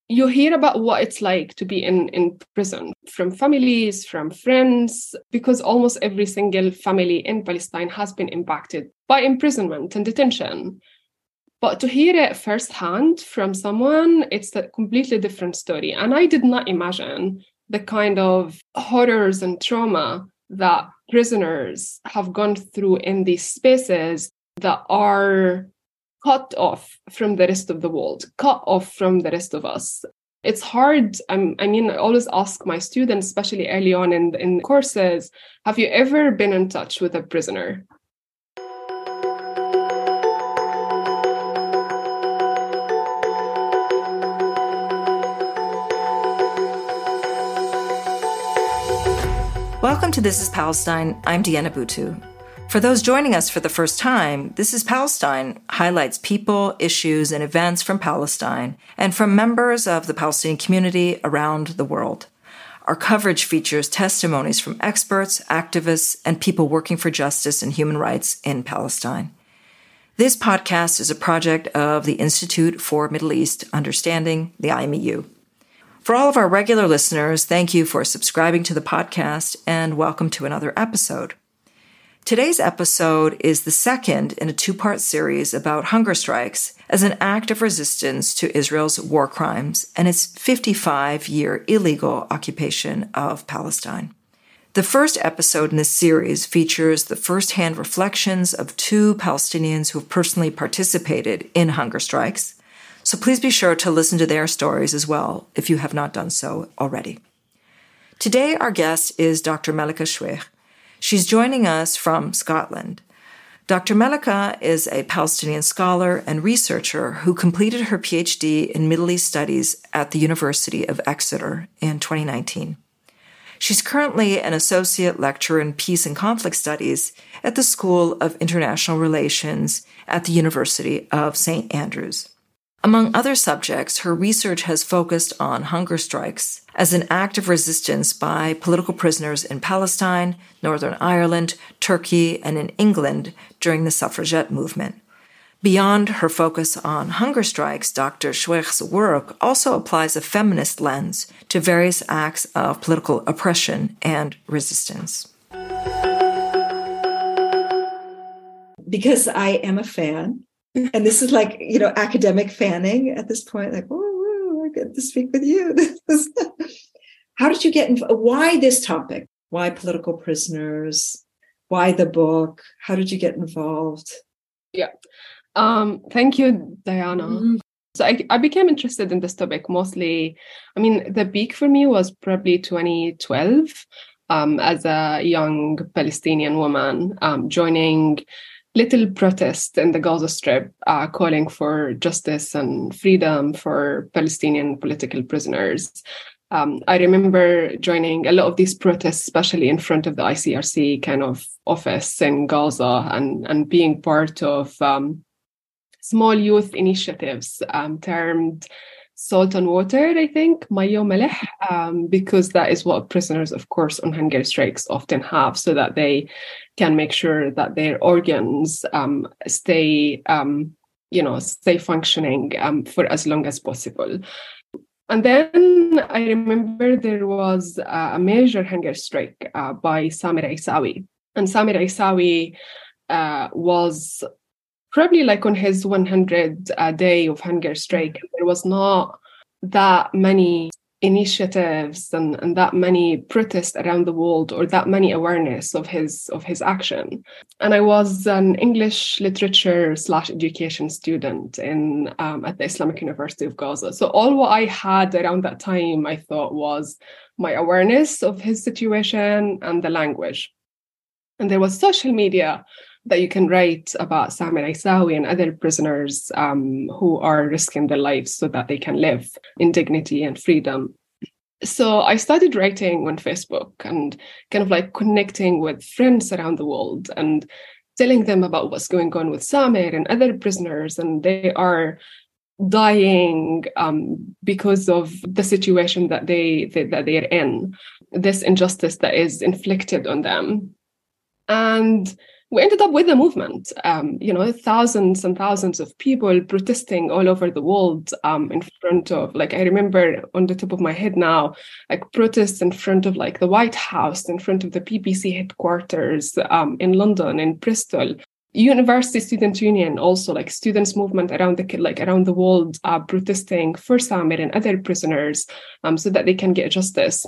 you hear about what it's like to be in prison from families, from friends, because almost every single family in Palestine has been impacted by imprisonment and detention. But to hear it firsthand from someone, it's a completely different story. And I did not imagine the kind of horrors and trauma that prisoners have gone through in these spaces that are cut off from the rest of the world, cut off from the rest of us. It's hard. I always ask my students, especially early on in courses, have you ever been in touch with a prisoner? Welcome to This is Palestine. I'm Deanna Boutou. For those joining us for the first time, This is Palestine highlights people, issues, and events from Palestine and from members of the Palestinian community around the world. Our coverage features testimonies from experts, activists, and people working for justice and human rights in Palestine. This podcast is a project of the Institute for Middle East Understanding, the IMEU. For all of our regular listeners, thank you for subscribing to the podcast and welcome to another episode. Today's episode is the second in a two-part series about hunger strikes as an act of resistance to Israel's war crimes and its 55-year illegal occupation of Palestine. The first episode in this series features the first-hand reflections of two Palestinians who have personally participated in hunger strikes, so please be sure to listen to their stories as well if you have not done so already. Today, our guest is Dr. Melika Choueikh. She's joining us from Scotland. Dr. Melika is a Palestinian scholar and researcher who completed her PhD in Middle East Studies at the University of Exeter in 2019. She's currently an associate lecturer in peace and conflict studies at the School of International Relations at the University of St. Andrews. Among other subjects, her research has focused on hunger strikes as an act of resistance by political prisoners in Palestine, Northern Ireland, Turkey, and in England during the suffragette movement. Beyond her focus on hunger strikes, Dr. Choueikh's work also applies a feminist lens to various acts of political oppression and resistance. Because I am a fan, and this is like, academic fanning at this point, like, oh, I get to speak with you. How did you get involved? Why this topic? Why political prisoners? Why the book? How did you get involved? Yeah. Thank you, Diana. Mm-hmm. So I became interested in this topic mostly. The peak for me was probably 2012 as a young Palestinian woman joining little protest in the Gaza Strip calling for justice and freedom for Palestinian political prisoners. I remember joining a lot of these protests, especially in front of the ICRC kind of office in Gaza and being part of small youth initiatives termed Salt and Water, I think, Mayo Meleh, because that is what prisoners, of course, on hunger strikes often have, so that they can make sure that their organs stay functioning for as long as possible. And then I remember there was a major hunger strike by Samir Aisawi. And Samir Aisawi was probably like on his 100th day of hunger strike. There was not that many initiatives and that many protests around the world, or that many awareness of his action. And I was an English literature / education student at the Islamic University of Gaza. So all what I had around that time, I thought, was my awareness of his situation and the language. And there was social media that you can write about Samir Aisawi and other prisoners who are risking their lives so that they can live in dignity and freedom. So I started writing on Facebook and kind of like connecting with friends around the world and telling them about what's going on with Samir and other prisoners, and they are dying because of the situation that they are in, this injustice that is inflicted on them. And we ended up with a movement, thousands and thousands of people protesting all over the world in front of, like, I remember on the top of my head now, like protests in front of like the White House, in front of the BBC headquarters in London, in Bristol. University Student Union, also like students movement around the world protesting for Samir and other prisoners so that they can get justice.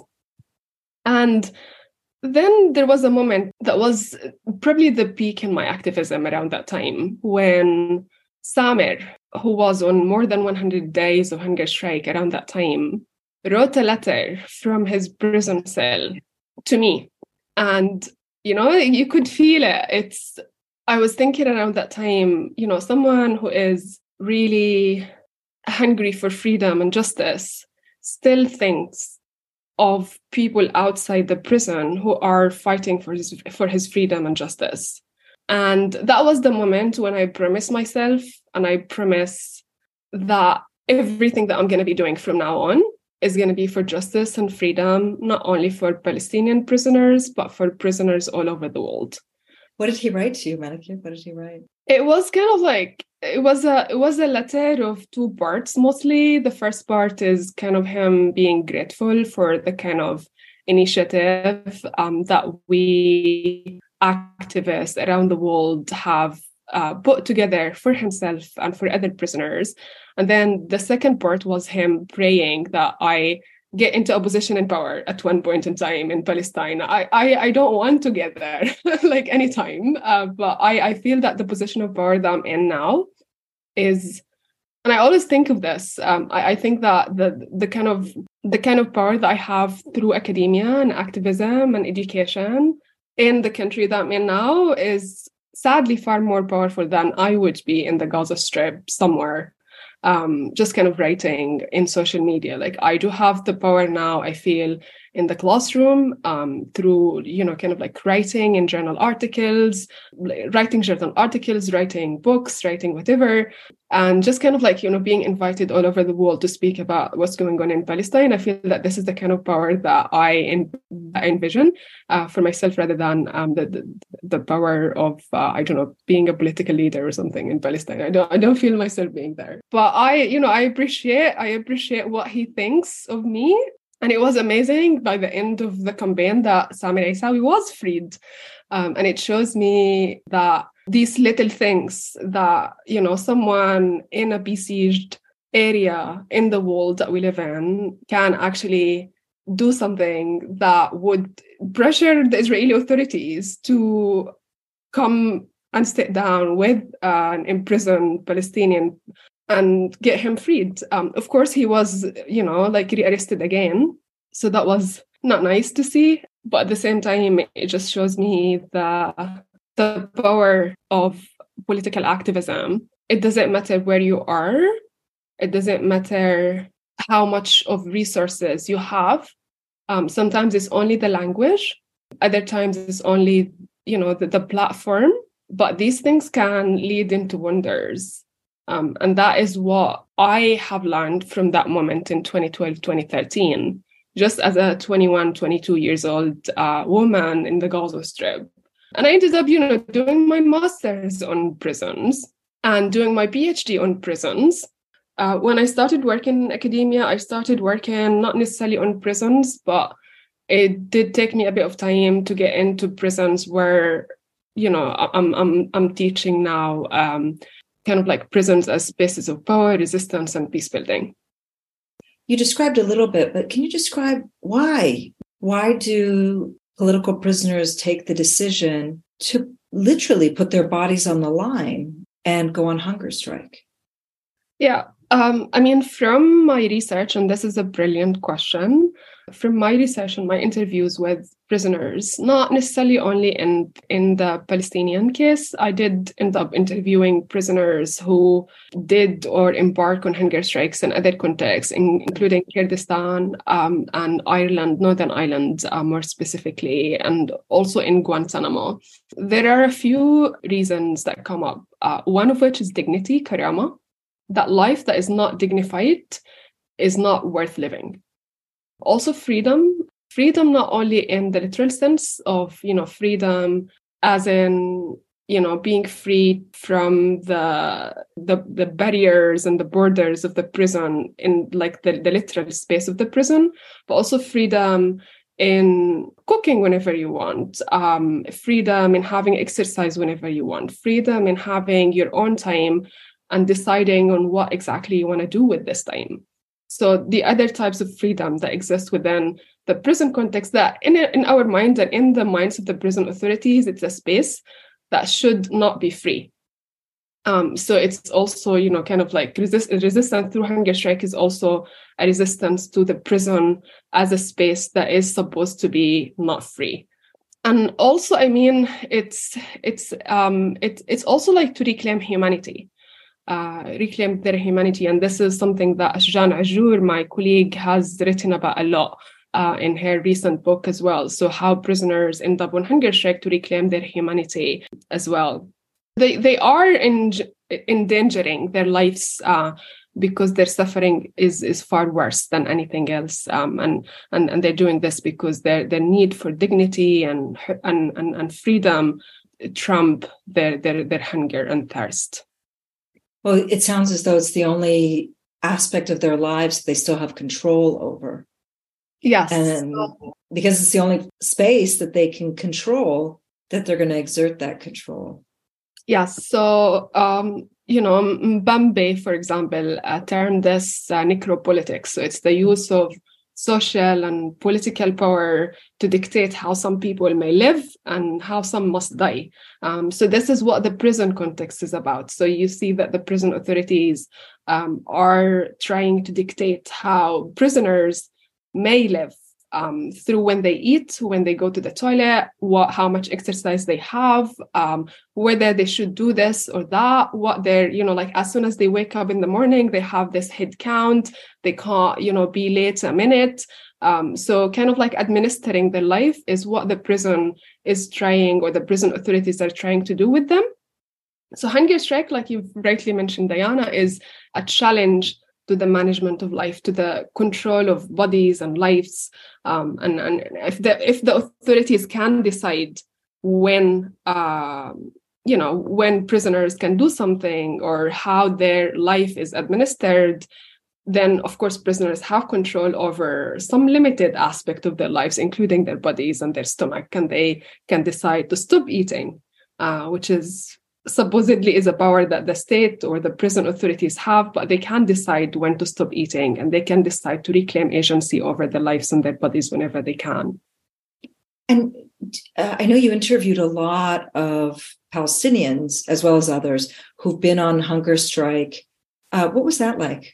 And then there was a moment that was probably the peak in my activism around that time, when Samir, who was on more than 100 days of hunger strike around that time, wrote a letter from his prison cell to me. And, you could feel it. I was thinking around that time, someone who is really hungry for freedom and justice still thinks of people outside the prison who are fighting for his freedom and justice. And that was the moment when I promised myself, and I promise that everything that I'm going to be doing from now on is going to be for justice and freedom, not only for Palestinian prisoners, but for prisoners all over the world. What did he write to you, Malakeh? What did he write? It was kind of like, it was a letter of two parts. Mostly the first part is kind of him being grateful for the kind of initiative that we activists around the world have put together for himself and for other prisoners. And then the second part was him praying that I get into a position in power at one point in time in Palestine. I don't want to get there like anytime, but I feel that the position of power that I'm in now is, and I always think of this. I think that the kind of power that I have through academia and activism and education in the country that I'm in now is sadly far more powerful than I would be in the Gaza Strip somewhere. Just kind of writing in social media. Like, I do have the power now, I feel, in the classroom through, kind of like writing in journal articles, writing books, writing whatever, and just kind of like, being invited all over the world to speak about what's going on in Palestine. I feel that this is the kind of power that I envision for myself, rather than the power of, being a political leader or something in Palestine. I don't feel myself being there. But I appreciate what he thinks of me. And it was amazing by the end of the campaign that Samir Aisawi was freed. And it shows me that these little things that, someone in a besieged area in the world that we live in can actually do something that would pressure the Israeli authorities to come and sit down with an imprisoned Palestinian and get him freed. Of course, he was, rearrested again. So that was not nice to see. But at the same time, it just shows me the power of political activism. It doesn't matter where you are. It doesn't matter how much of resources you have. Sometimes it's only the language. Other times it's only, the platform. But these things can lead into wonders. And that is what I have learned from that moment in 2012, 2013, just as a 21, 22 years old woman in the Gaza Strip. And I ended up, doing my master's on prisons and doing my PhD on prisons. When I started working in academia, I started working not necessarily on prisons, but it did take me a bit of time to get into prisons where, I'm teaching now, kind of like prisons as spaces of power, resistance, and peace building. You described a little bit, but can you describe why? Why do political prisoners take the decision to literally put their bodies on the line and go on hunger strike? Yeah. From my research, and this is a brilliant question, from my research and my interviews with prisoners, not necessarily only in the Palestinian case, I did end up interviewing prisoners who did or embark on hunger strikes in other contexts, including Kurdistan and Ireland, Northern Ireland more specifically, and also in Guantanamo. There are a few reasons that come up, one of which is dignity, karama. That life that is not dignified is not worth living. Also freedom not only in the literal sense of, freedom as in being free from the barriers and the borders of the prison in like the literal space of the prison, but also freedom in cooking whenever you want, freedom in having exercise whenever you want, freedom in having your own time and deciding on what exactly you want to do with this time. So the other types of freedom that exist within the prison context, that in our mind and in the minds of the prison authorities, it's a space that should not be free. So it's also, kind of like resistance through hunger strike is also a resistance to the prison as a space that is supposed to be not free. And also, I mean, it's also like to reclaim humanity, reclaim their humanity. And this is something that Ashjan Ajour, my colleague, has written about a lot in her recent book as well. So how prisoners end up on hunger strike to reclaim their humanity as well. They are endangering their lives because their suffering is far worse than anything else, and they're doing this because their need for dignity and freedom trump their hunger and thirst. Well, it sounds as though it's the only aspect of their lives they still have control over. Yes, and because it's the only space that they can control, that they're going to exert that control. Yes. So, Mbambe, for example, termed this necropolitics. So it's the use of social and political power to dictate how some people may live and how some must die. So this is what the prison context is about. So you see that the prison authorities are trying to dictate how prisoners may live, through when they eat, when they go to the toilet, how much exercise they have, whether they should do this or that, what they're, like as soon as they wake up in the morning, they have this head count, they can't, be late a minute. So kind of like administering their life is what the prison is trying, or the prison authorities are trying to do with them. So hunger strike, like you've rightly mentioned, Diana, is a challenge to the management of life, to the control of bodies and lives, and if the authorities can decide when prisoners can do something or how their life is administered, then of course prisoners have control over some limited aspect of their lives, including their bodies and their stomach, and they can decide to stop eating, which is supposedly is a power that the state or the prison authorities have, but they can decide when to stop eating, and they can decide to reclaim agency over their lives and their bodies whenever they can. And I know you interviewed a lot of Palestinians as well as others who've been on hunger strike. What was that like?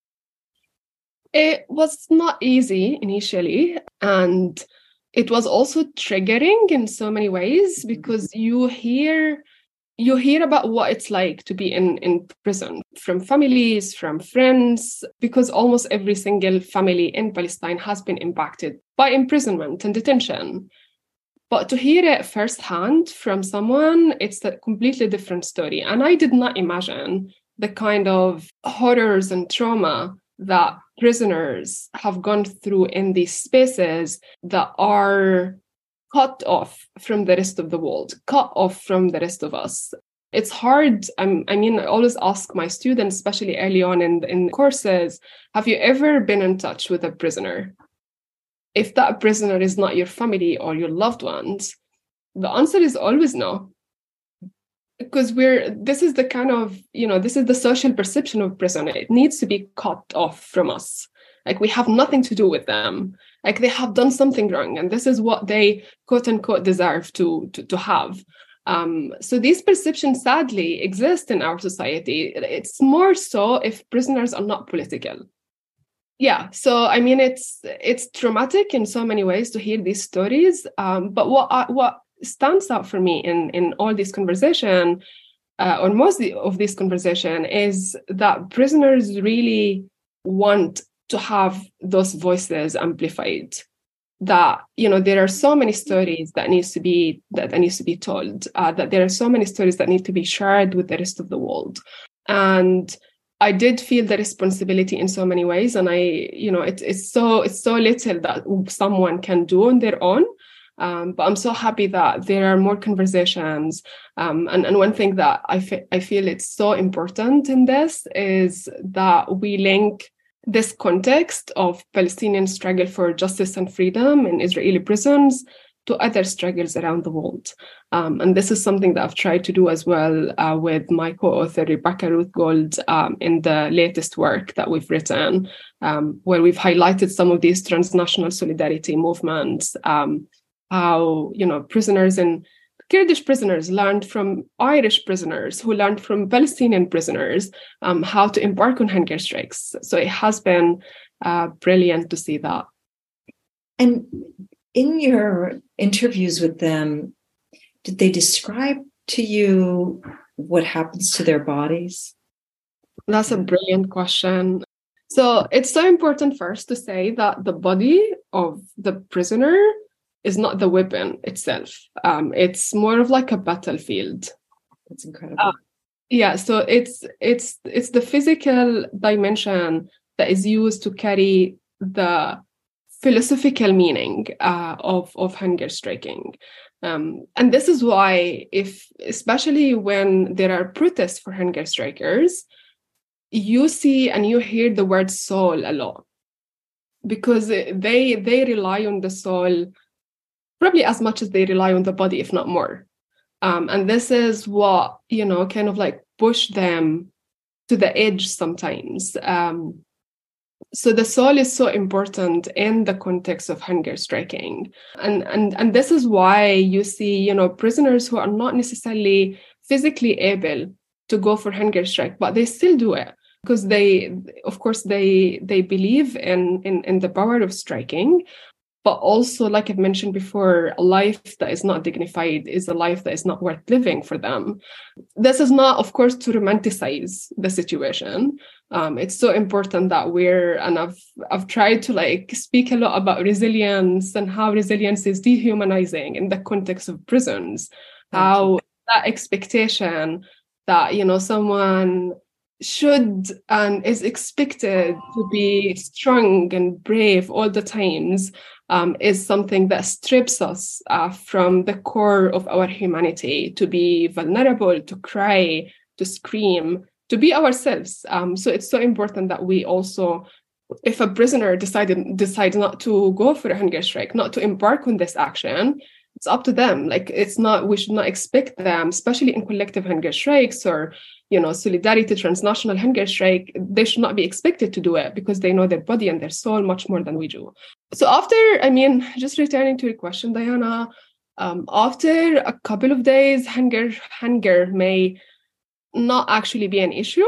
It was not easy initially, and it was also triggering in so many ways, because you hear about what it's like to be in prison from families, from friends, because almost every single family in Palestine has been impacted by imprisonment and detention. But to hear it firsthand from someone, it's a completely different story. And I did not imagine the kind of horrors and trauma that prisoners have gone through in these spaces that are cut off from the rest of the world, cut off from the rest of us. It's hard. I always ask my students, especially early on in courses, have you ever been in touch with a prisoner? If that prisoner is not your family or your loved ones, the answer is always no. Because this is the social perception of prison. It needs to be cut off from us. Like, we have nothing to do with them. Like, they have done something wrong, and this is what they, quote unquote, deserve to have. So these perceptions sadly exist in our society. It's more so if prisoners are not political. Yeah. So, I mean, it's traumatic in so many ways to hear these stories. But what stands out for me in all this conversation, or most of this conversation, is that prisoners really want to have those voices amplified. That, there are so many stories that needs to be told, that there are so many stories that need to be shared with the rest of the world. And I did feel the responsibility in so many ways. And it's so little that someone can do on their own. But I'm so happy that there are more conversations. And one thing that I feel it's so important in this is that we link this context of Palestinian struggle for justice and freedom in Israeli prisons to other struggles around the world. And this is something that I've tried to do as well with my co-author, Rebecca Ruth Gold, in the latest work that we've written, where we've highlighted some of these transnational solidarity movements, how, prisoners and Kurdish prisoners learned from Irish prisoners who learned from Palestinian prisoners how to embark on hunger strikes. So it has been brilliant to see that. And in your interviews with them, did they describe to you what happens to their bodies? That's a brilliant question. So it's so important first to say that the body of the prisoner is not the weapon itself. It's more of like a battlefield. That's incredible. So it's the physical dimension that is used to carry the philosophical meaning of hunger striking. And this is why, especially when there are protests for hunger strikers, you see and you hear the word soul a lot, because they rely on the soul probably as much as they rely on the body, if not more. And this is what, kind of like push them to the edge sometimes. So the soul is so important in the context of hunger striking. And this is why you see, prisoners who are not necessarily physically able to go for hunger strike, but they still do it because they believe in the power of striking. But also, like I've mentioned before, a life that is not dignified is a life that is not worth living for them. This is not, of course, to romanticize the situation. It's so important that I've tried to speak a lot about resilience and how resilience is dehumanizing in the context of prisons. How that expectation that, someone should and is expected to be strong and brave all the times is something that strips us from the core of our humanity, to be vulnerable, to cry, to scream, to be ourselves. So it's so important that we also, if a prisoner decides not to go for a hunger strike, not to embark on this action, it's up to them. We should not expect them, especially in collective hunger strikes or, solidarity transnational hunger strike, they should not be expected to do it because they know their body and their soul much more than we do. So just returning to your question, Diana, after a couple of days, hunger may not actually be an issue,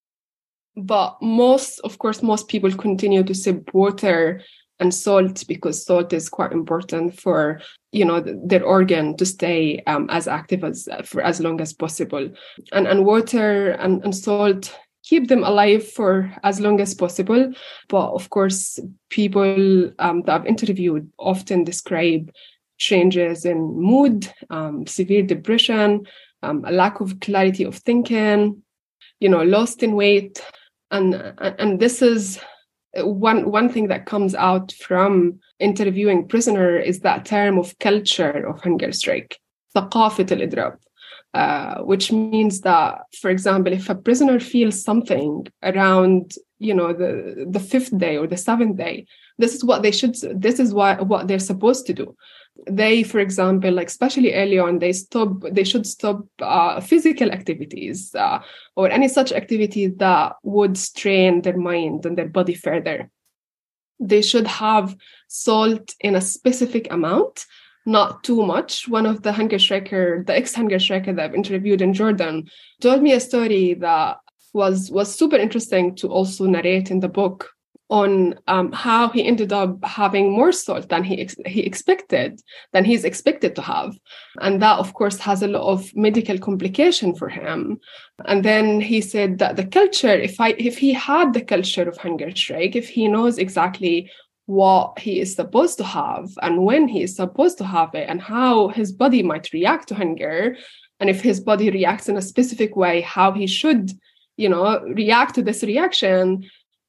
but most people continue to sip water and salt because salt is quite important for, their organ to stay as active for as long as possible. And water and salt keep them alive for as long as possible. But of course, people that I've interviewed often describe changes in mood, severe depression, a lack of clarity of thinking, lost in weight. And this is one thing that comes out from interviewing prisoner is that term of culture of hunger strike, ثقافة الإضراب, which means that, for example, if a prisoner feels something around, the fifth day or the seventh day, this is what what they're supposed to do. They, for example, especially early on, they should stop physical activities or any such activities that would strain their mind and their body further. They should have salt in a specific amount, not too much. One of the ex-hunger striker that I've interviewed in Jordan told me a story that was super interesting to also narrate in the book, on how he ended up having more salt than he's expected to have. And that, of course, has a lot of medical complication for him. And then he said that the culture, if he had the culture of hunger strike, if he knows exactly what he is supposed to have and when he is supposed to have it and how his body might react to hunger, and if his body reacts in a specific way, how he should, react to this reaction,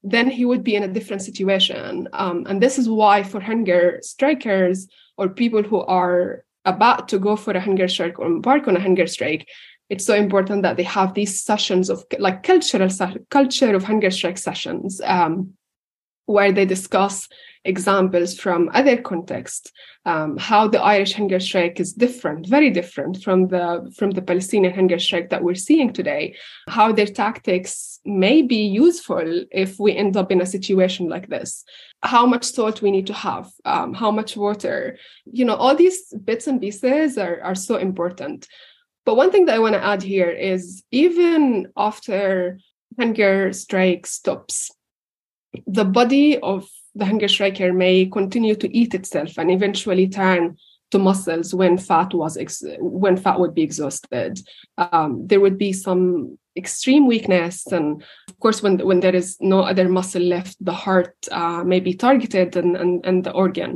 then he would be in a different situation. And this is why for hunger strikers or people who are about to go for a hunger strike or embark on a hunger strike, it's so important that they have these sessions of like culture of hunger strike sessions, where they discuss examples from other contexts, how the Irish hunger strike is different, very different from the Palestinian hunger strike that we're seeing today, how their tactics may be useful if we end up in a situation like this, how much salt we need to have, how much water, all these bits and pieces are so important. But one thing that I want to add here is even after hunger strike stops, the body of the hunger striker may continue to eat itself and eventually turn to muscles when fat would be exhausted. There would be some extreme weakness, and of course, when there is no other muscle left, the heart may be targeted, and the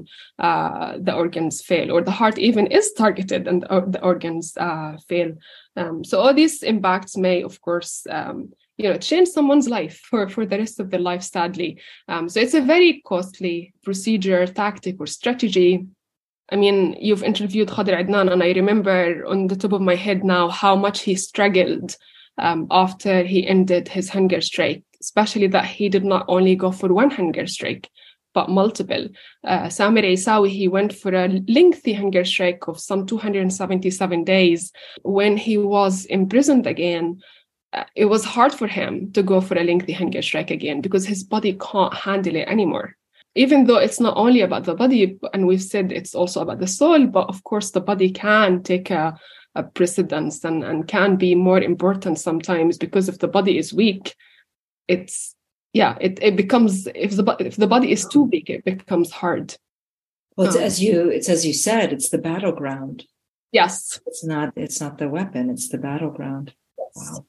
organs fail, or the heart even is targeted and the organs fail. So all these impacts may, of course, change someone's life for the rest of their life, sadly. So it's a very costly procedure, tactic, or strategy. I mean, you've interviewed Khader Adnan, and I remember on the top of my head now how much he struggled after he ended his hunger strike, especially that he did not only go for one hunger strike, but multiple. Samer Isawi, he went for a lengthy hunger strike of some 277 days. When he was imprisoned again, it was hard for him to go for a lengthy hunger strike again because his body can't handle it anymore. Even though it's not only about the body, and we've said it's also about the soul, but of course the body can take a precedence and can be more important sometimes, because if the body is weak, it becomes, if the body is too weak, it becomes hard. Well, it's as you said, it's the battleground. Yes. It's not the weapon, it's the battleground. Yes. Wow.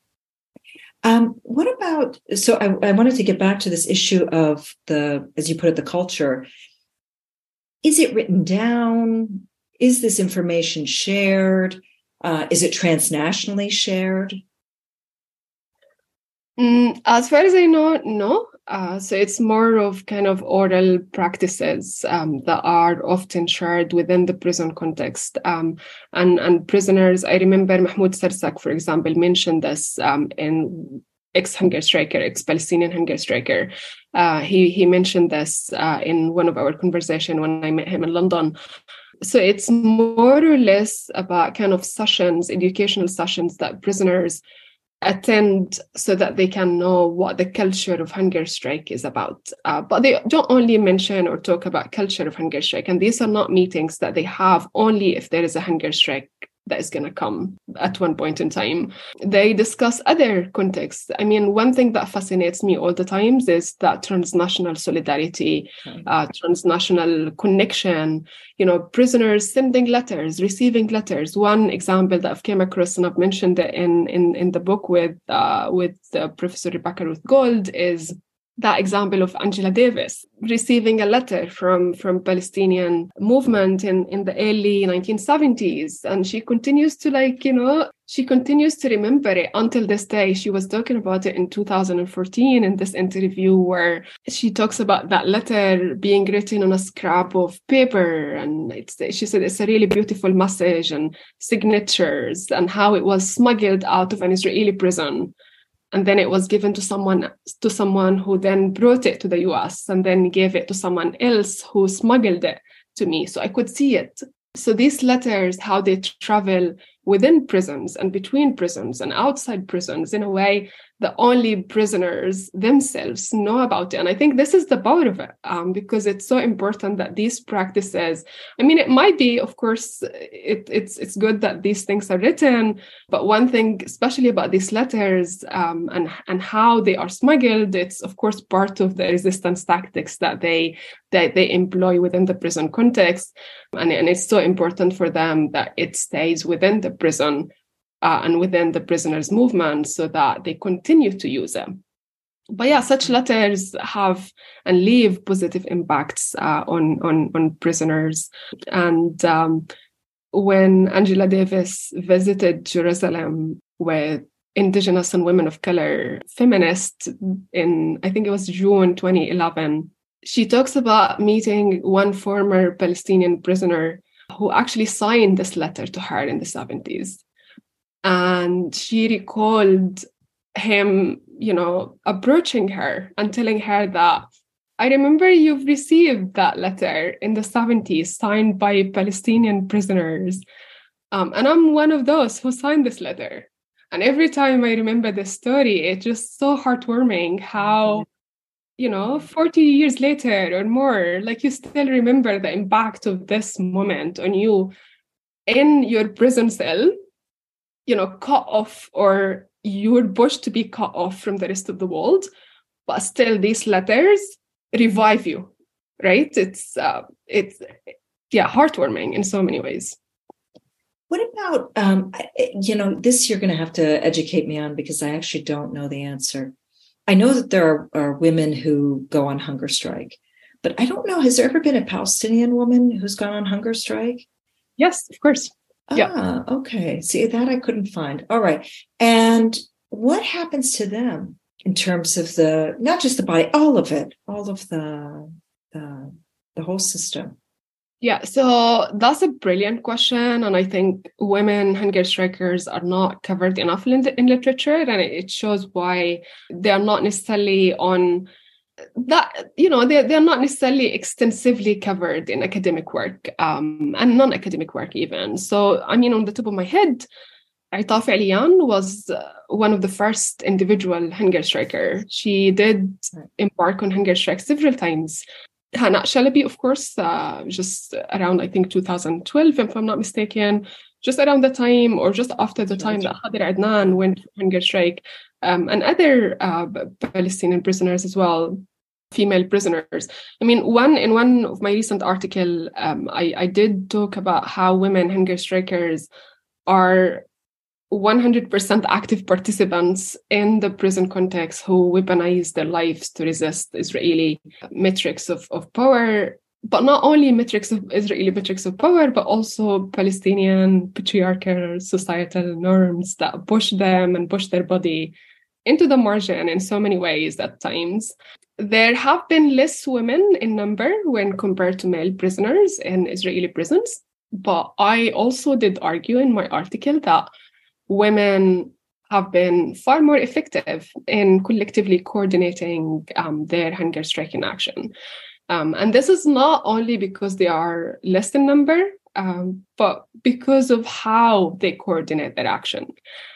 What about, so I wanted to get back to this issue of as you put it, the culture. Is it written down? Is this information shared? Is it transnationally shared? As far as I know, no. So it's more of kind of oral practices that are often shared within the prison context. And prisoners, I remember Mahmoud Sarsak, for example, mentioned this in ex-Palestinian hunger striker. He mentioned this in one of our conversations when I met him in London. So it's more or less about kind of sessions, educational sessions that prisoners attend so that they can know what the culture of hunger strike is about. But they don't only mention or talk about culture of hunger strike. And these are not meetings that they have only if there is a hunger strike that is going to come at one point in time. They discuss other contexts. I mean, one thing that fascinates me all the times is that transnational solidarity, transnational connection, prisoners sending letters, receiving letters. One example that I've came across, and I've mentioned it in the book with Professor Rebecca Ruth Gold, is that example of Angela Davis receiving a letter from Palestinian movement in the early 1970s. And she continues to she continues to remember it until this day. She was talking about it in 2014 in this interview where she talks about that letter being written on a scrap of paper. And she said it's a really beautiful message and signatures, and how it was smuggled out of an Israeli prison. And then it was given to someone who then brought it to the US and then gave it to someone else who smuggled it to me. So I could see it. So these letters, how they travel within prisons and between prisons and outside prisons in a way that only prisoners themselves know about it. And I think this is the power of it, because it's so important that these practices, I mean, it might be, of course, it's good that these things are written, but one thing, especially about these letters and how they are smuggled, it's, of course, part of the resistance tactics that they employ within the prison context. And it's so important for them that it stays within the prison and within the prisoners' movement so that they continue to use it. But yeah, such letters have and leave positive impacts on prisoners. And when Angela Davis visited Jerusalem with Indigenous and women of color feminist in, I think it was June 2011. She talks about meeting one former Palestinian prisoner who actually signed this letter to her in the 70s. And she recalled him, approaching her and telling her that, I remember you've received that letter in the 70s signed by Palestinian prisoners. And I'm one of those who signed this letter. And every time I remember this story, it's just so heartwarming how, 40 years later or more, like you still remember the impact of this moment on you in your prison cell, cut off, or you were pushed to be cut off from the rest of the world. But still, these letters revive you, right? It's heartwarming in so many ways. What about, this you're going to have to educate me on because I actually don't know the answer. I know that there are women who go on hunger strike, but I don't know, has there ever been a Palestinian woman who's gone on hunger strike? Yes, of course. Yeah. Okay. See, that I couldn't find. All right. And what happens to them in terms of not just the body, all of it, all of the whole system? Yeah, so that's a brilliant question. And I think women hunger strikers are not covered enough in literature. And it shows why they are not necessarily on that, they're not necessarily extensively covered in academic work and non-academic work even. So, on the top of my head, Aitaf Aliyan was one of the first individual hunger striker. She did embark on hunger strike several times. Hana Shalabi, of course, just around, I think, 2012, if I'm not mistaken, just around the time or just after the time that Khadir Adnan went for hunger strike, and other Palestinian prisoners as well, female prisoners. In one of my recent article, I did talk about how women hunger strikers are 100% active participants in the prison context who weaponize their lives to resist Israeli metrics of power, but not only Israeli metrics of power, but also Palestinian patriarchal societal norms that push them and push their body into the margin in so many ways at times. There have been less women in number when compared to male prisoners in Israeli prisons, but I also did argue in my article that women have been far more effective in collectively coordinating their hunger striking action. And this is not only because they are less in number, but because of how they coordinate their action.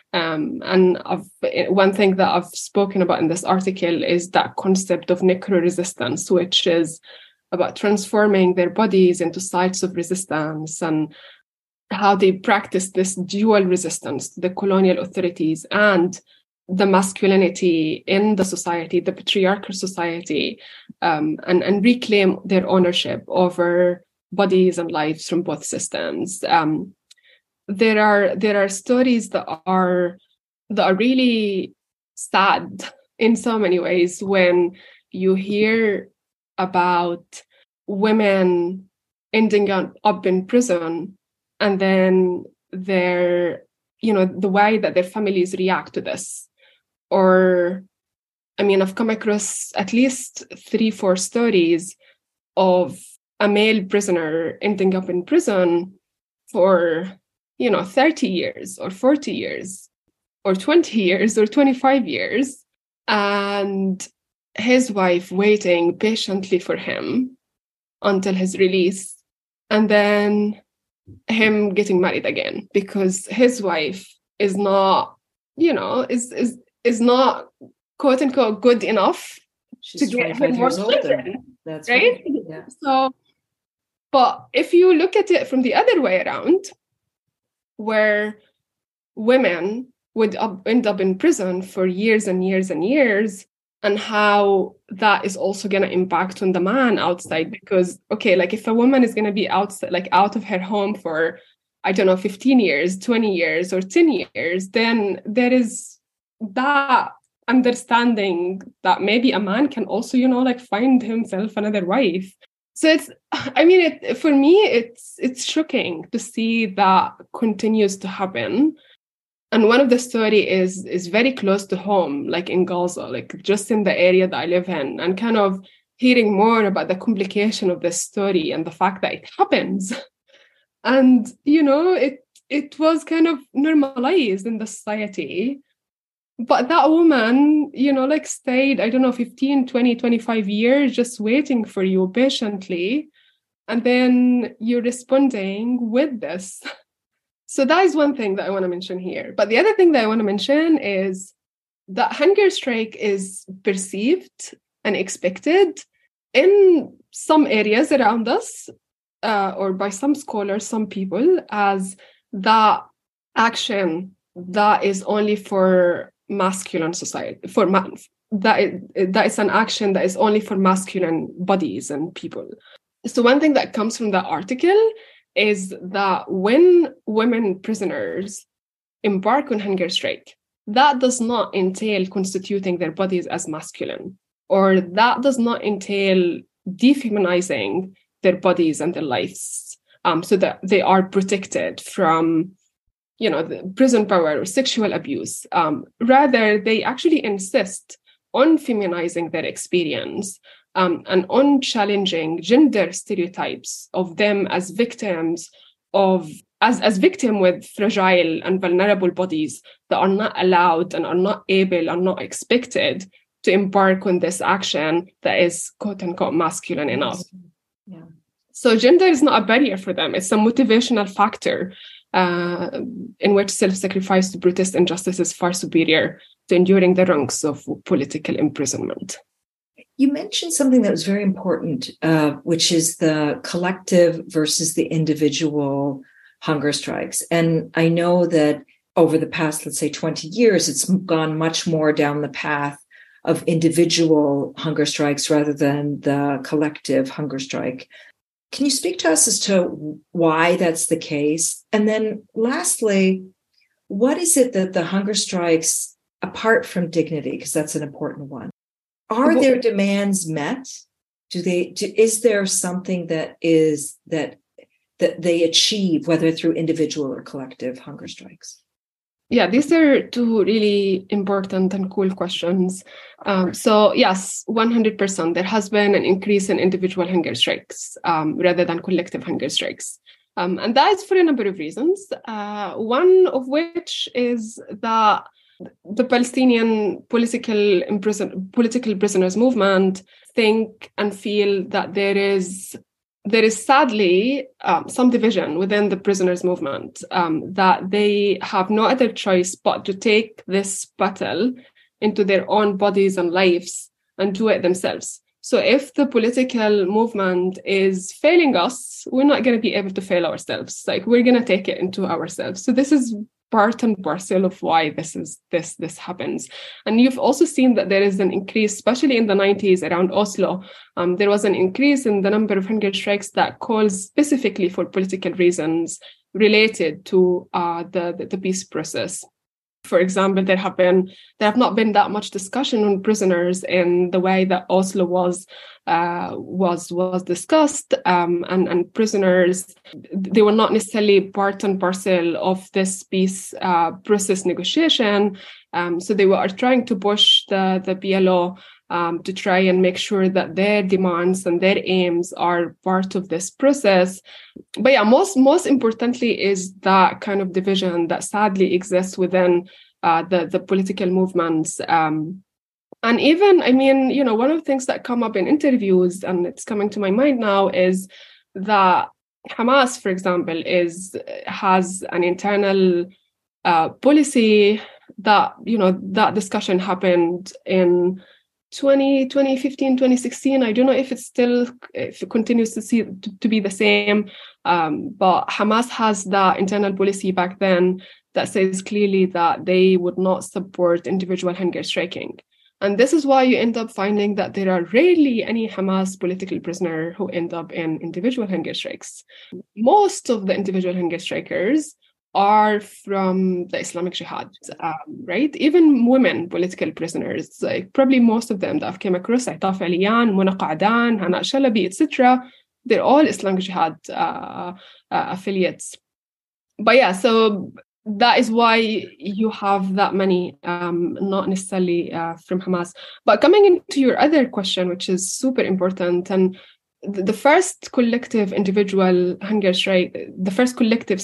And one thing that I've spoken about in this article is that concept of necro-resistance, which is about transforming their bodies into sites of resistance and how they practice this dual resistance to the colonial authorities and the masculinity in the society, the patriarchal society, and reclaim their ownership over bodies and lives from both systems. There are stories that are really sad in so many ways when you hear about women ending up in prison. And then the way that their families react to this. Or, I've come across at least 3-4 stories of a male prisoner ending up in prison for, 30 years or 40 years or 20 years or 25 years. And his wife waiting patiently for him until his release. And then him getting married again because his wife is not, is not quote unquote good enough. She's to get him more children. That's right. Yeah. So, but if you look at it from the other way around, where women would end up in prison for years and years and years, and how that is also going to impact on the man outside. Because, okay, like if a woman is going to be outside, like out of her home for, 15 years, 20 years, or 10 years, then there is that understanding that maybe a man can also, find himself another wife. So it's, for me, it's shocking to see that continues to happen. And one of the story is very close to home, like in Gaza, like just in the area that I live in, and kind of hearing more about the complication of this story and the fact that it happens. And, it was kind of normalized in the society. But that woman, like stayed, I don't know, 15, 20, 25 years just waiting for you patiently. And then you're responding with this. So that is one thing that I want to mention here. But the other thing that I want to mention is that hunger strike is perceived and expected in some areas around us, or by some scholars, some people, as that action that is only for masculine society, that is an action that is only for masculine bodies and people. So one thing that comes from that article is that when women prisoners embark on hunger strike, that does not entail constituting their bodies as masculine, or that does not entail dehumanizing their bodies and their lives, so that they are protected from, the prison power or sexual abuse. Rather, they actually insist on feminizing their experience, and on challenging gender stereotypes of them as victims as victim with fragile and vulnerable bodies that are not allowed and are not able and not expected to embark on this action that is quote unquote masculine enough. Yeah. So gender is not a barrier for them. It's a motivational factor in which self-sacrifice to protest injustice is far superior to enduring the wrongs of political imprisonment. You mentioned something that was very important, which is the collective versus the individual hunger strikes. And I know that over the past, let's say, 20 years, it's gone much more down the path of individual hunger strikes rather than the collective hunger strike. Can you speak to us as to why that's the case? And then lastly, what is it that the hunger strikes, apart from dignity, because that's an important one, are their demands met? Is there something that they achieve, whether through individual or collective hunger strikes? Yeah, these are two really important and cool questions. So yes, 100%, there has been an increase in individual hunger strikes rather than collective hunger strikes. And that is for a number of reasons. One of which is that the Palestinian political prisoners movement think and feel that there is sadly some division within the prisoners movement, that they have no other choice but to take this battle into their own bodies and lives and do it themselves. So if the political movement is failing us, we're not going to be able to fail ourselves. Like, we're going to take it into ourselves. So this is part and parcel of why this happens. And you've also seen that there is an increase, especially in the 90s around Oslo. There was an increase in the number of hunger strikes that calls specifically for political reasons related to the peace process. For example, there have not been that much discussion on prisoners in the way that Oslo was discussed, and prisoners, they were not necessarily part and parcel of this peace process negotiation. So they were trying to push the PLO to try and make sure that their demands and their aims are part of this process. But yeah, most importantly is that kind of division that sadly exists within the political movements. And even, I mean, one of the things that come up in interviews, and it's coming to my mind now, is that Hamas, for example, has an internal policy that, that discussion happened in 2015, 2016. I don't know if it continues to be the same, but Hamas has that internal policy back then that says clearly that they would not support individual hunger striking. And this is why you end up finding that there are rarely any Hamas political prisoner who end up in individual hunger strikes. Most of the individual hunger strikers are from the Islamic Jihad, right? Even women political prisoners, like probably most of them that I've came across, Aitaf Aliyan, Mona Qa'dan, Hana Shalabi, etc., they're all Islamic Jihad affiliates. But yeah, so that is why you have that many, not necessarily from Hamas. But coming into your other question, which is super important, and the first collective individual hunger strike, the first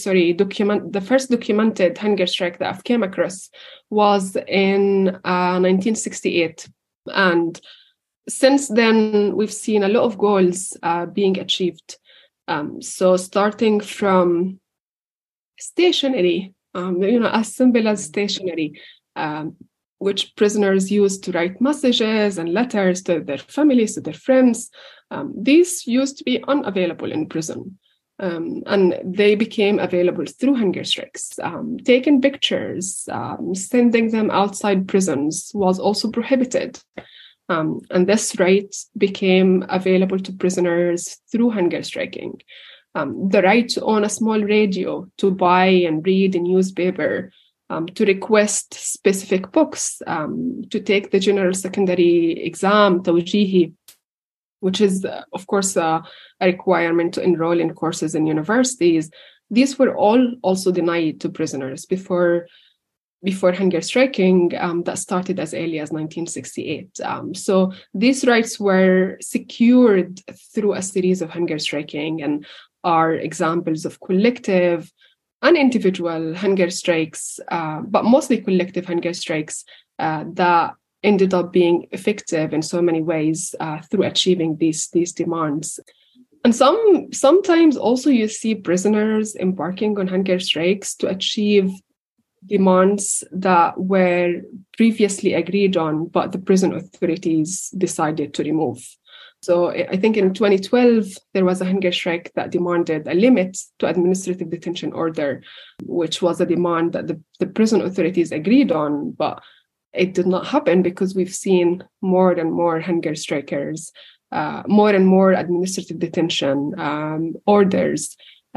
documented hunger strike that I've came across was in 1968. And since then, we've seen a lot of goals being achieved. So starting from stationery, as simple as stationery, which prisoners used to write messages and letters to their families, to their friends. These used to be unavailable in prison. And they became available through hunger strikes. Taking pictures, sending them outside prisons was also prohibited. And this right became available to prisoners through hunger striking. The right to own a small radio, to buy and read a newspaper, to request specific books, to take the general secondary exam, Tawjihi, which is, of course, a requirement to enroll in courses in universities. These were all also denied to prisoners before hunger striking that started as early as 1968. So these rights were secured through a series of hunger striking and are examples of collective and individual hunger strikes, but mostly collective hunger strikes that ended up being effective in so many ways through achieving these demands. And sometimes also you see prisoners embarking on hunger strikes to achieve demands that were previously agreed on, but the prison authorities decided to remove. So I think in 2012, there was a hunger strike that demanded a limit to administrative detention order, which was a demand that the prison authorities agreed on, but it did not happen because we've seen more and more hunger strikers, more and more administrative detention orders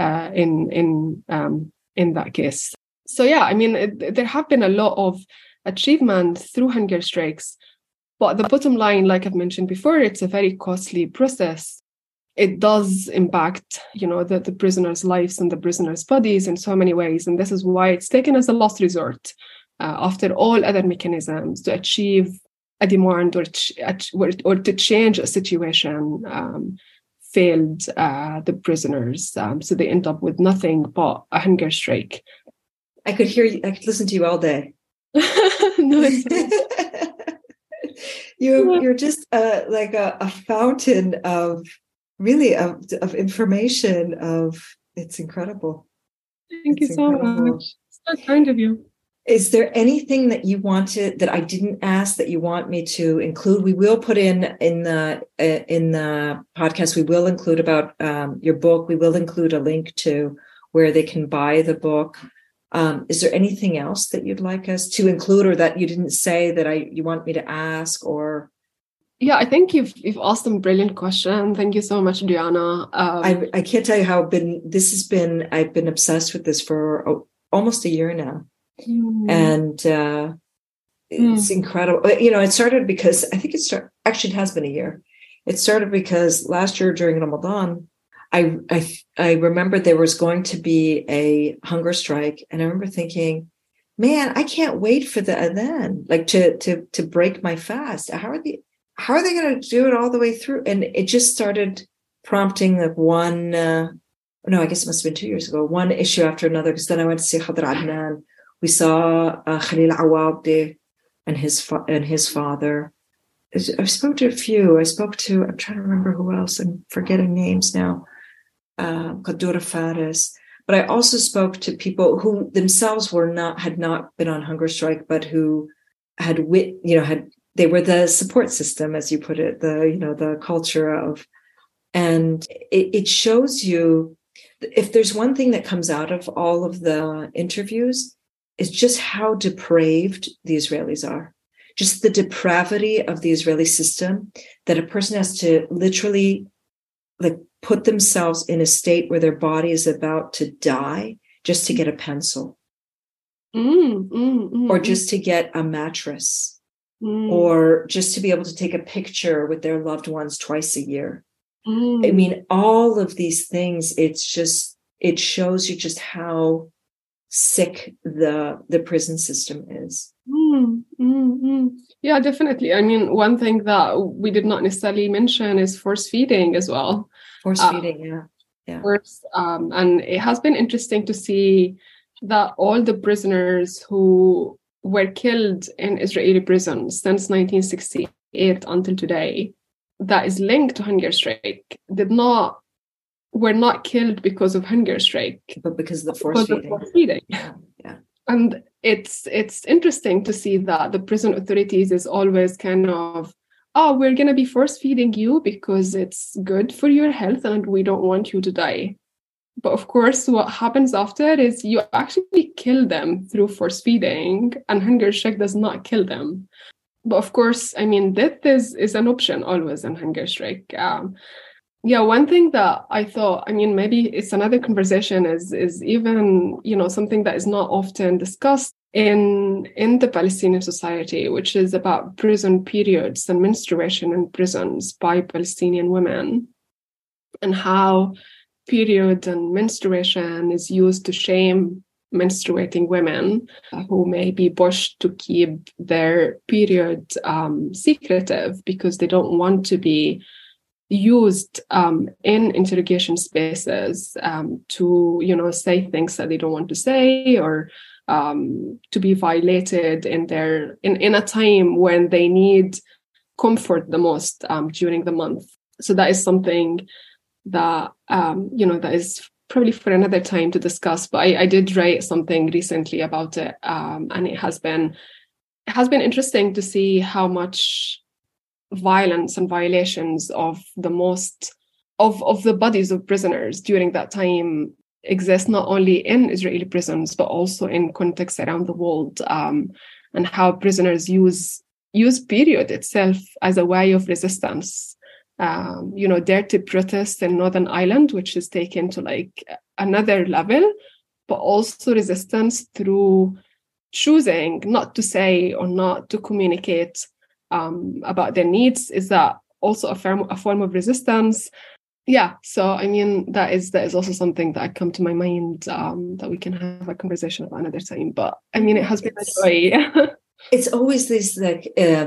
in that case. So yeah, I mean, there have been a lot of achievement through hunger strikes, but the bottom line, like I've mentioned before, it's a very costly process. It does impact, the prisoners' lives and the prisoners' bodies in so many ways, and this is why it's taken as a last resort after all other mechanisms to achieve a demand or to change a situation failed the prisoners. So they end up with nothing but a hunger strike. I could hear you. I could listen to you all day. No, you're just like a fountain of information. It's incredible. Thank you so much. It's so kind of you. Is there anything that you wanted that I didn't ask that you want me to include? We will put in the podcast. We will include about your book. We will include a link to where they can buy the book. Is there anything else that you'd like us to include, or that you didn't say that you want me to ask? Or yeah, I think you've asked a brilliant question. Thank you so much, Diana. I can't tell you how I've been obsessed with this for almost a year now. And it's incredible. It started because I think it has been a year. It started because last year during Ramadan, I remember there was going to be a hunger strike, and I remember thinking, man, I can't wait for the adhan, like to break my fast. How are they going to do it all the way through? And it just started prompting like one. I guess it must have been 2 years ago. One issue after another, because then I went to see Khadr Adnan. We saw Khalil Awabdi and his father. I spoke to a few. I'm trying to remember who else. I'm forgetting names now. Qaddoura Faris. But I also spoke to people who themselves had not been on hunger strike, but who they were the support system, as you put it, the culture of, and it shows you, if there's one thing that comes out of all of the interviews, it's just how depraved the Israelis are. Just the depravity of the Israeli system, that a person has to literally put themselves in a state where their body is about to die just to get a pencil, or just to get a mattress, or just to be able to take a picture with their loved ones twice a year. I mean, all of these things, it shows you just how sick the prison system is. Yeah, definitely. I mean, one thing that we did not necessarily mention is force feeding as well. Force feeding, yeah. And it has been interesting to see that all the prisoners who were killed in Israeli prisons since 1968 until today, that is linked to hunger strike, were not killed because of hunger strike, but because of the force feeding. Yeah. And it's interesting to see that the prison authorities is always kind of, oh, we're going to be force feeding you because it's good for your health and we don't want you to die. But of course, what happens after is you actually kill them through force feeding, and hunger strike does not kill them. But of course, I mean, death is an option always in hunger strike. One thing that I thought, I mean, maybe it's another conversation is even, something that is not often discussed in the Palestinian society, which is about prison periods and menstruation in prisons by Palestinian women, and how period and menstruation is used to shame menstruating women who may be pushed to keep their period secretive because they don't want to be used in interrogation spaces to, say things that they don't want to say, or to be violated in a time when they need comfort the most during the month. So that is something that that is probably for another time to discuss. But I did write something recently about it, and it has been interesting to see how much violence and violations of the most of the bodies of prisoners during that time exist, not only in Israeli prisons but also in contexts around the world, and how prisoners use period itself as a way of resistance. Dare to protest in Northern Ireland, which is taken to like another level, but also resistance through choosing not to say or not to communicate about their needs. Is that also a form of resistance? Yeah. So I mean, that is also something that come to my mind that we can have a conversation about another time. But I mean, it has been a joy. It's always this like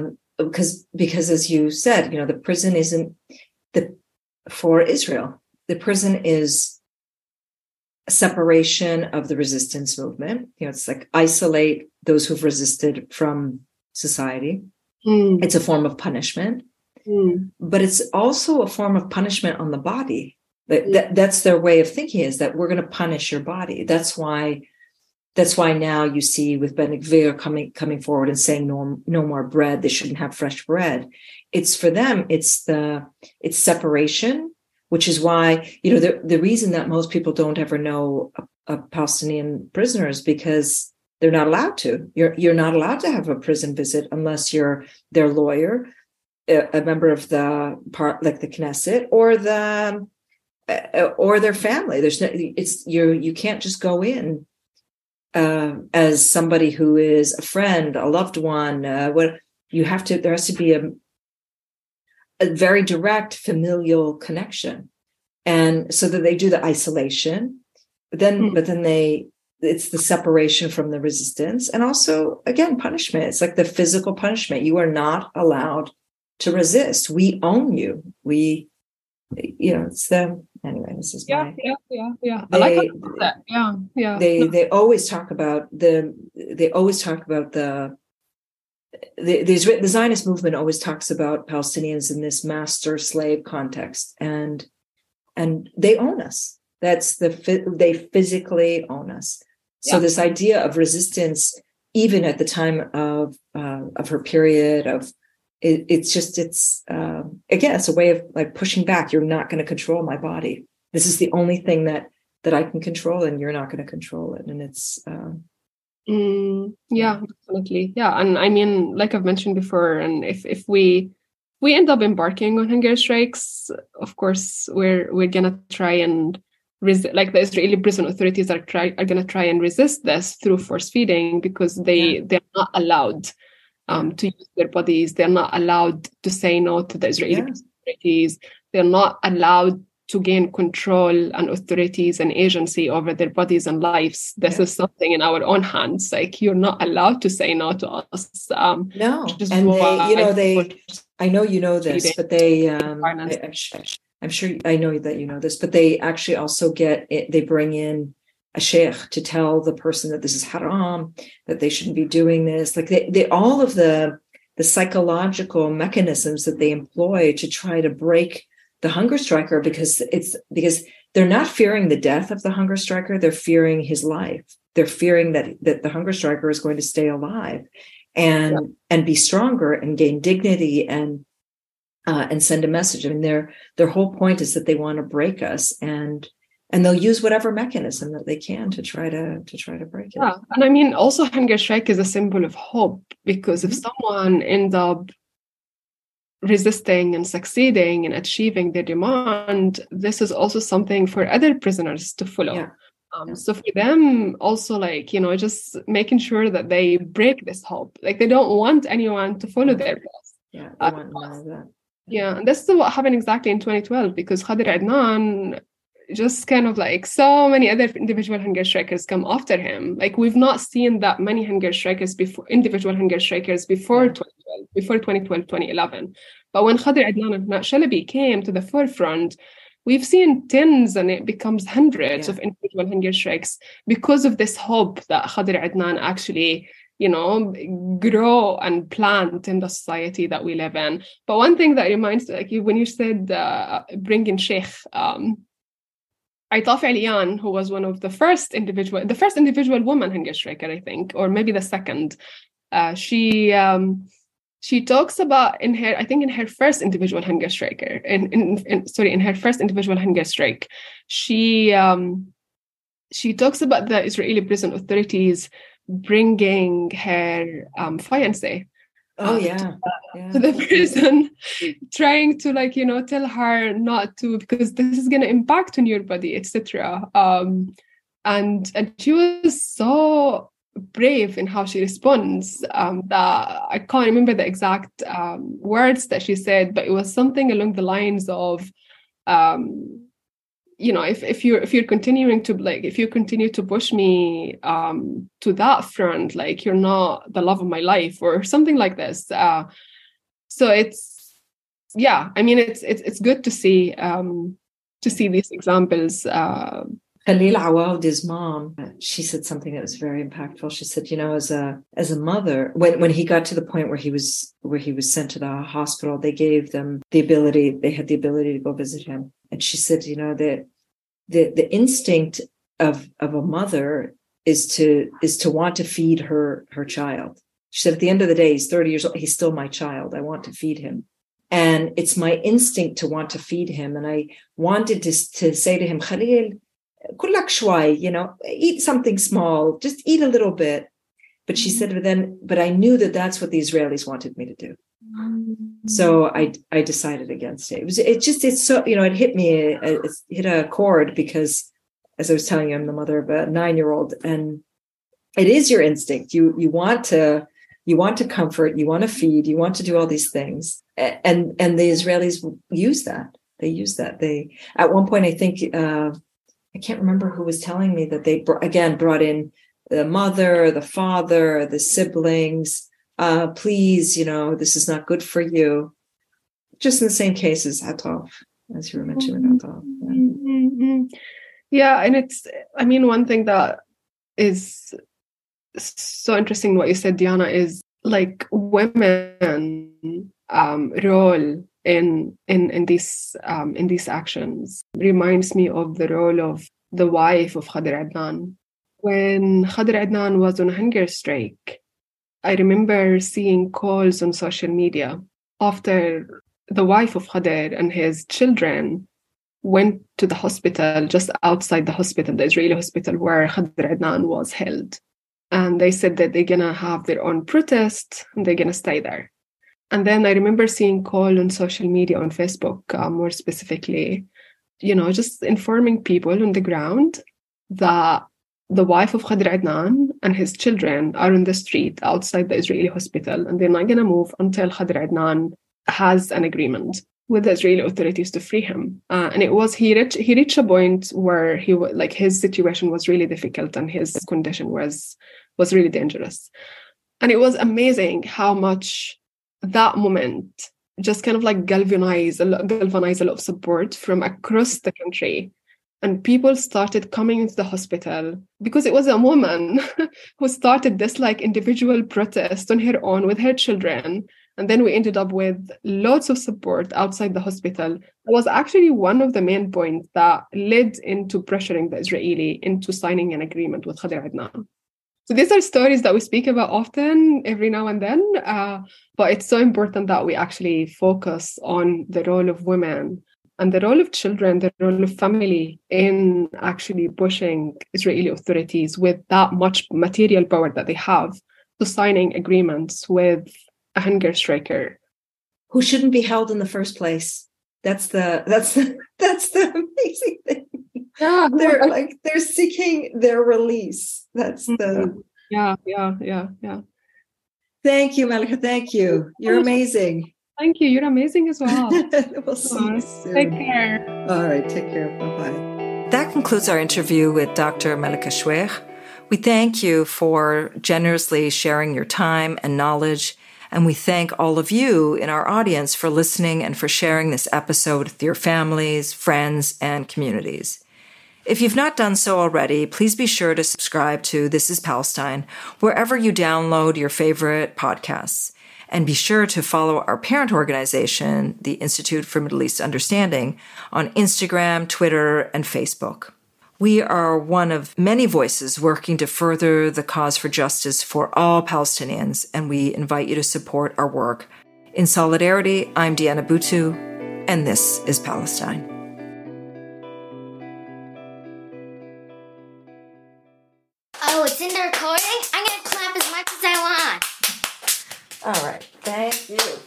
because as you said, the prison isn't for Israel. The prison is a separation of the resistance movement. It's like isolate those who've resisted from society. It's a form of punishment, but it's also a form of punishment on the body. That's their way of thinking, is that we're going to punish your body. That's why now you see with Ben-Gvir coming forward and saying no more bread. They shouldn't have fresh bread. It's for them. It's separation, which is why the reason that most people don't ever know a Palestinian prisoner is because they're not allowed to. You're not allowed to have a prison visit unless you're their lawyer, a member of the part like the Knesset, or their family. You can't just go in as somebody who is a friend, a loved one. There has to be a very direct familial connection, and so that they do the isolation. But then it's the separation from the resistance, and also again punishment. It's like the physical punishment. You are not allowed to resist. We own you. It's them. Anyway, this is yeah. I like that. Yeah. They always talk about the Zionist movement always talks about Palestinians in this master-slave context, and they own us. They physically own us. So this idea of resistance, even at the time of her period it's a way of like pushing back. You're not going to control my body. This is the only thing that I can control, and you're not going to control it. And it's definitely. Yeah. And I mean, like I've mentioned before, and if we end up embarking on hunger strikes, of course we're gonna try and like the Israeli prison authorities are going to try and resist this through force feeding, because they're not allowed to use their bodies. They're not allowed to say no to the Israeli authorities. They're not allowed to gain control and authorities and agency over their bodies and lives. This is something in our own hands. Like, you're not allowed to say no to us. No, and I know you know this, but they, I'm sure I know that you know this, but they actually also they bring in a sheikh to tell the person that this is haram, that they shouldn't be doing this. Like they all of the psychological mechanisms that they employ to try to break the hunger striker, because they're not fearing the death of the hunger striker, they're fearing his life. They're fearing that the hunger striker is going to stay alive and be stronger and gain dignity and send a message. I mean, their whole point is that they want to break us, and they'll use whatever mechanism that they can to try to break it. Yeah, and I mean, also hunger strike is a symbol of hope, because if someone ends up resisting and succeeding and achieving their demand, this is also something for other prisoners to follow. Yeah. So for them also, like, just making sure that they break this hope. Like, they don't want anyone to follow their path. Yeah, they want none of that. Yeah, and this is what happened exactly in 2012, because Khader Adnan, just kind of like so many other individual hunger strikers come after him. Like, we've not seen that many hunger strikers before, individual hunger strikers before 2012, 2011. But when Khader Adnan and Shalabi came to the forefront, we've seen tens and it becomes hundreds of individual hunger strikes because of this hope that Khader Adnan actually, grow and plant in the society that we live in. But one thing that reminds, like, when you said bring in Sheikh, Aitaf Aliyan, who was one of the first individual woman hunger striker, I think, or maybe the second, she talks about in her first individual hunger striker, in her first individual hunger strike, she talks about the Israeli prison authorities bringing her fiancé to the prison, trying to tell her not to, because this is going to impact on your body, etc. And she was so brave in how she responds, that I can't remember the exact words that she said, but it was something along the lines of, if you're continuing to, like, if you continue to push me to that front, like, you're not the love of my life, or something like this. So it's good to see these examples. Khalil Awad's mom, she said something that was very impactful. She said, as a mother, when he got to the point where he was sent to the hospital, they gave them they had the ability to go visit him. And she said, that the instinct of a mother is to want to feed her child. She said, at the end of the day, he's 30 years old. He's still my child. I want to feed him. And it's my instinct to want to feed him. And I wanted to say to him, Khalil, kulak shwai, eat something small, just eat a little bit. But she said, but I knew that that's what the Israelis wanted me to do. So I decided against it. It hit me, it hit a chord, because as I was telling you, I'm the mother of a 9-year-old, and it is your instinct. You want to comfort, you want to feed, you want to do all these things. And the Israelis use that. They use that. They, at one point, I think, I can't remember who was telling me that they brought in the mother, the father, the siblings. Please, this is not good for you. Just in the same case as Ataf, as you were mentioning Ataf. Yeah, and it's, one thing that is so interesting what you said, Diana, is like women role in these actions reminds me of the role of the wife of Khader Adnan. When Khader Adnan was on hunger strike, I remember seeing calls on social media after the wife of Khader and his children went to the hospital, just outside the hospital, the Israeli hospital where Khader Adnan was held. And they said that they're going to have their own protest and they're going to stay there. And then I remember seeing call on social media, on Facebook, more specifically, just informing people on the ground that the wife of Khader Adnan and his children are on the street outside the Israeli hospital, and they're not going to move until Khader Adnan has an agreement. with the Israeli authorities to free him. And it was he reached a point where his situation was really difficult and his condition was really dangerous. And it was amazing how much that moment just kind of like galvanized a lot of support from across the country. And people started coming into the hospital because it was a woman who started this like individual protest on her own with her children. And then we ended up with lots of support outside the hospital. It was actually one of the main points that led into pressuring the Israeli into signing an agreement with Khader Adnan. So these are stories that we speak about often, every now and then, but it's so important that we actually focus on the role of women and the role of children, the role of family in actually pushing Israeli authorities with that much material power that they have to signing agreements with a hunger striker who shouldn't be held in the first place. That's the amazing thing. Yeah, they're seeking their release. That's the yeah. Thank you, Malika. Thank you. You're amazing. Thank you. You're amazing as well. We'll see you soon. Take care. All right. Take care. Bye-bye. That concludes our interview with Dr. Malika Choueir. We thank you for generously sharing your time and knowledge. And we thank all of you in our audience for listening and for sharing this episode with your families, friends, and communities. If you've not done so already, please be sure to subscribe to This is Palestine wherever you download your favorite podcasts. And be sure to follow our parent organization, the Institute for Middle East Understanding, on Instagram, Twitter, and Facebook. We are one of many voices working to further the cause for justice for all Palestinians, and we invite you to support our work. In solidarity, I'm Deanna Boutou, and this is Palestine. Oh, it's in the recording? I'm going to clap as much as I want. All right. Thank you.